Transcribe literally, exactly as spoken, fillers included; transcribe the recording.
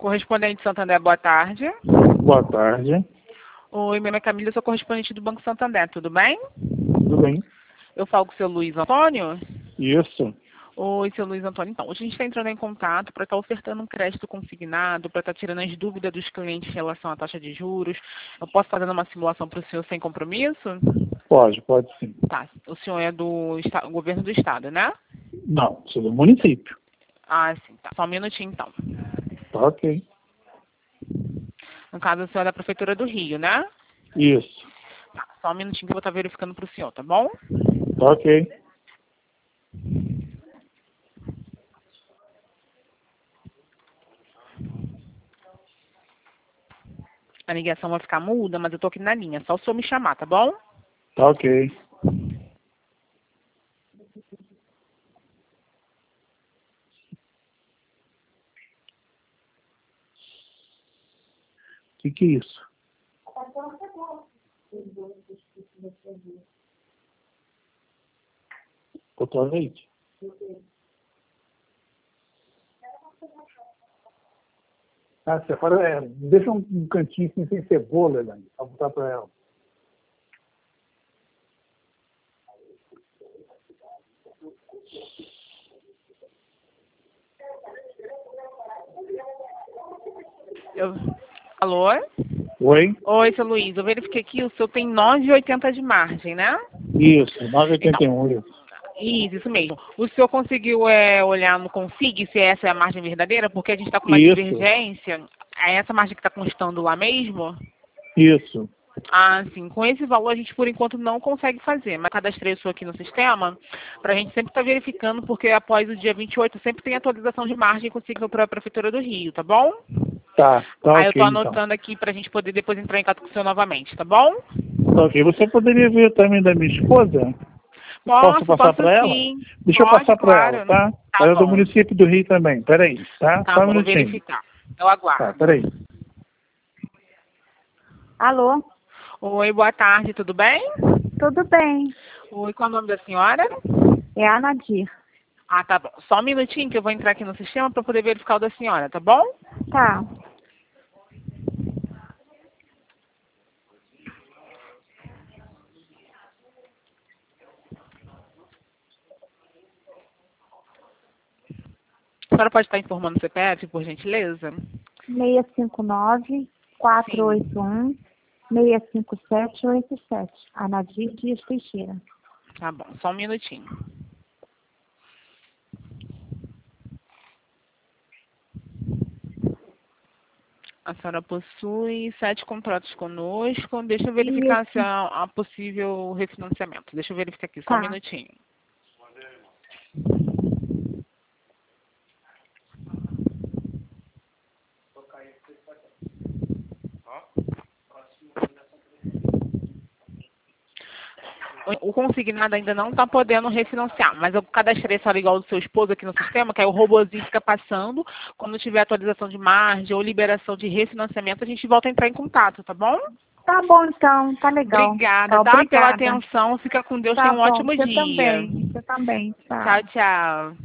Correspondente Santander, boa tarde. Boa tarde. Oi, meu nome é Camila, eu sou correspondente do Banco Santander, tudo bem? Tudo bem? Eu falo com o seu Luiz Antônio? Isso. Oi, seu Luiz Antônio. Então, hoje a gente está entrando em contato para estar ofertando um crédito consignado, para estar tirando as dúvidas dos clientes em relação à taxa de juros. Eu posso fazer uma simulação para o senhor sem compromisso? Pode, pode sim. Tá. O senhor é do esta- governo do estado, né? Não, sou do município. Ah, sim. Tá. Só um minutinho, então. Tá ok. No caso, o senhor é da Prefeitura do Rio, né? Isso. Tá. Só um minutinho que eu vou estar verificando para o senhor, tá bom? Tá ok. A ligação vai ficar muda, mas eu tô aqui na linha. Só o senhor me chamar, tá bom? Tá ok. O que que é isso? Cotonete? Ah, você fala, é, deixa um, um cantinho assim, sem cebola, Helene, pra botar pra ela. Eu... Alô? Oi? Oi, seu Luiz. Eu verifiquei aqui, o senhor tem nove vírgula oitenta de margem, né? Isso, nove oitenta e um. Isso, isso mesmo. O senhor conseguiu é, olhar no Config se essa é a margem verdadeira? Porque a gente está com uma Isso, divergência. É essa margem que está constando lá mesmo? isso. Ah, sim. Com esse valor a gente, por enquanto, não consegue fazer. Mas cadastrei o senhor aqui no sistema para a gente sempre estar verificando, porque após o dia vinte e oito sempre tem atualização de margem consigo para a Prefeitura do Rio, tá bom? Tá, tá Aí eu ok tô então. anotando aqui para a gente poder depois entrar em contato com o senhor novamente, tá bom? Tá ok. Você poderia ver também da minha esposa? Posso, Posso passar posso para ela? sim. Deixa eu Pode, passar para ela, claro. tá? Tá Ela é do bom. município do Rio também. Peraí, tá? Tá Só um bom, vou minutinho. verificar. Eu Tá, aguardo. peraí. Alô, Oi, boa tarde, tudo bem? tudo bem? Oi, qual é o nome da senhora? É a Nadir. Ah, tá bom. Só um minutinho que eu vou entrar aqui no sistema para poder verificar o da senhora, tá bom? Tá. A senhora pode estar informando o C P F, por gentileza? seis cinco nove, quatro oito um, seis cinco sete oito sete. A Nadir Dias Teixeira. Tá bom, só um minutinho. A senhora possui sete contratos conosco. Deixa eu verificar Isso. se há, há possível refinanciamento. Deixa eu verificar aqui, só um Tá. minutinho. O o consignado ainda não está podendo refinanciar, mas eu cadastrei essa igual do seu esposo aqui no sistema, que aí o robozinho fica passando. Quando tiver atualização de margem ou liberação de refinanciamento, a gente volta a entrar em contato, tá bom? Tá bom, então. Tá legal. Obrigada, Tá, tá? Pela obrigada. atenção. Fica com Deus. Tá Tenha um bom. ótimo Você dia. também. Você também. Tá. Tchau, tchau.